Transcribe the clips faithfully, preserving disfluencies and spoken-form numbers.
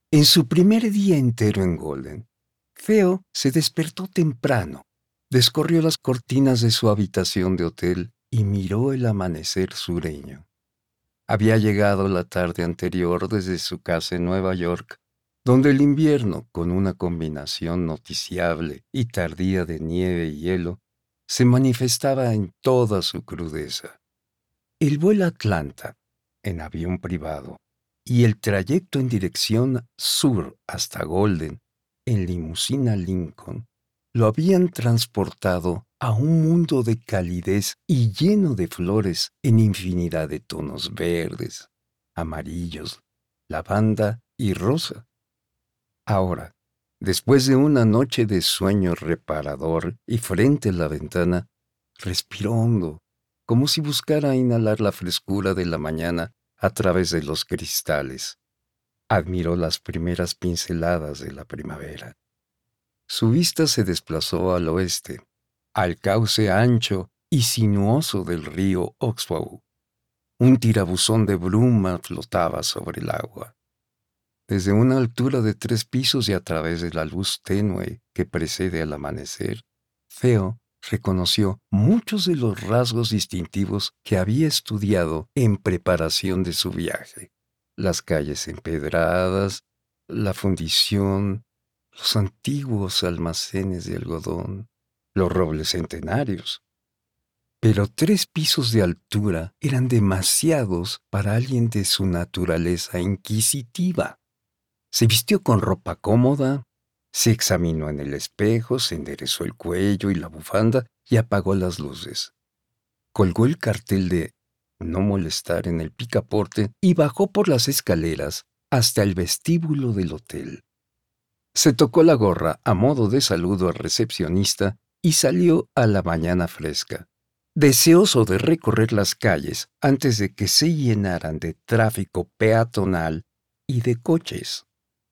En su primer día entero en Golden, Theo se despertó temprano, descorrió las cortinas de su habitación de hotel y miró el amanecer sureño. Había llegado la tarde anterior desde su casa en Nueva York, donde el invierno, con una combinación noticiable y tardía de nieve y hielo, se manifestaba en toda su crudeza. El vuelo a Atlanta, en avión privado, y el trayecto en dirección sur hasta Golden, en limusina Lincoln, lo habían transportado a un mundo de calidez y lleno de flores en infinidad de tonos verdes, amarillos, lavanda y rosa. Ahora, después de una noche de sueño reparador y frente a la ventana, respiró hondo, como si buscara inhalar la frescura de la mañana a través de los cristales. Admiró las primeras pinceladas de la primavera. Su vista se desplazó al oeste, al cauce ancho y sinuoso del río Oxbow. Un tirabuzón de bruma flotaba sobre el agua. Desde una altura de tres pisos y a través de la luz tenue que precede al amanecer, Theo reconoció muchos de los rasgos distintivos que había estudiado en preparación de su viaje. Las calles empedradas, la fundición, los antiguos almacenes de algodón, los robles centenarios. Pero tres pisos de altura eran demasiados para alguien de su naturaleza inquisitiva. Se vistió con ropa cómoda, se examinó en el espejo, se enderezó el cuello y la bufanda y apagó las luces. Colgó el cartel de no molestar en el picaporte y bajó por las escaleras hasta el vestíbulo del hotel. Se tocó la gorra a modo de saludo al recepcionista y salió a la mañana fresca, deseoso de recorrer las calles antes de que se llenaran de tráfico peatonal y de coches.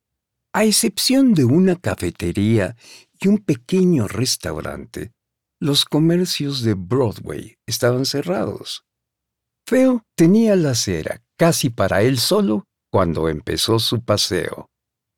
A excepción de una cafetería y un pequeño restaurante, los comercios de Broadway estaban cerrados. Theo tenía la acera casi para él solo cuando empezó su paseo.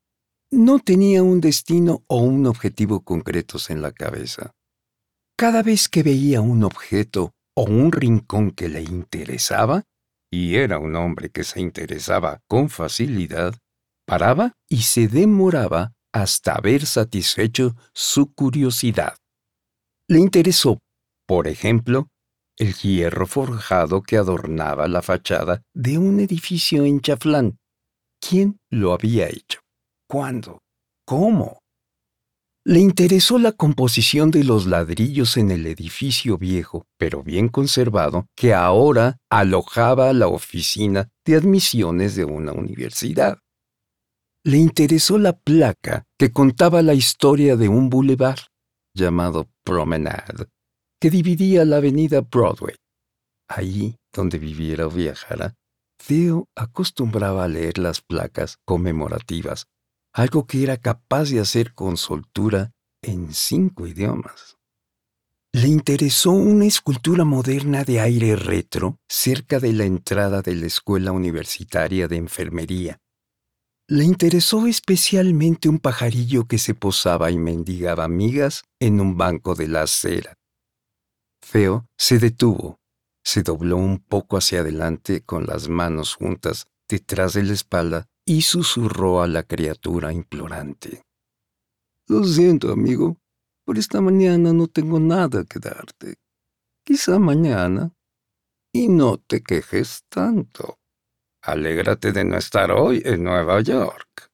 No tenía un destino o un objetivo concretos en la cabeza. Cada vez que veía un objeto o un rincón que le interesaba, y era un hombre que se interesaba con facilidad, paraba y se demoraba hasta haber satisfecho su curiosidad. Le interesó, por ejemplo, el hierro forjado que adornaba la fachada de un edificio en Chaflán. ¿Quién lo había hecho? ¿Cuándo? ¿Cómo? Le interesó la composición de los ladrillos en el edificio viejo, pero bien conservado, que ahora alojaba la oficina de admisiones de una universidad. Le interesó la placa que contaba la historia de un bulevar llamado Promenade, que dividía la avenida Broadway. Allí donde viviera o viajara, Theo acostumbraba a leer las placas conmemorativas, algo que era capaz de hacer con soltura en cinco idiomas. Le interesó una escultura moderna de aire retro cerca de la entrada de la Escuela Universitaria de Enfermería. Le interesó especialmente un pajarillo que se posaba y mendigaba migas en un banco de la acera. Theo se detuvo, se dobló un poco hacia adelante con las manos juntas detrás de la espalda y susurró a la criatura implorante. Lo siento, amigo, por esta mañana no tengo nada que darte. Quizá mañana. Y no te quejes tanto. Alégrate de no estar hoy en Nueva York.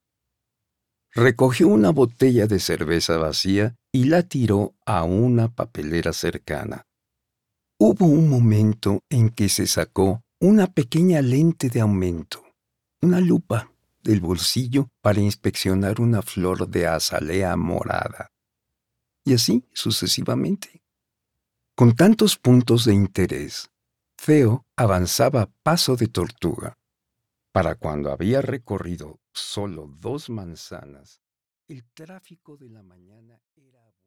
Recogió una botella de cerveza vacía y la tiró a una papelera cercana. Hubo un momento en que se sacó una pequeña lente de aumento, una lupa del bolsillo para inspeccionar una flor de azalea morada. Y así sucesivamente. Con tantos puntos de interés, Theo avanzaba a paso de tortuga. Para cuando había recorrido solo dos manzanas, el tráfico de la mañana era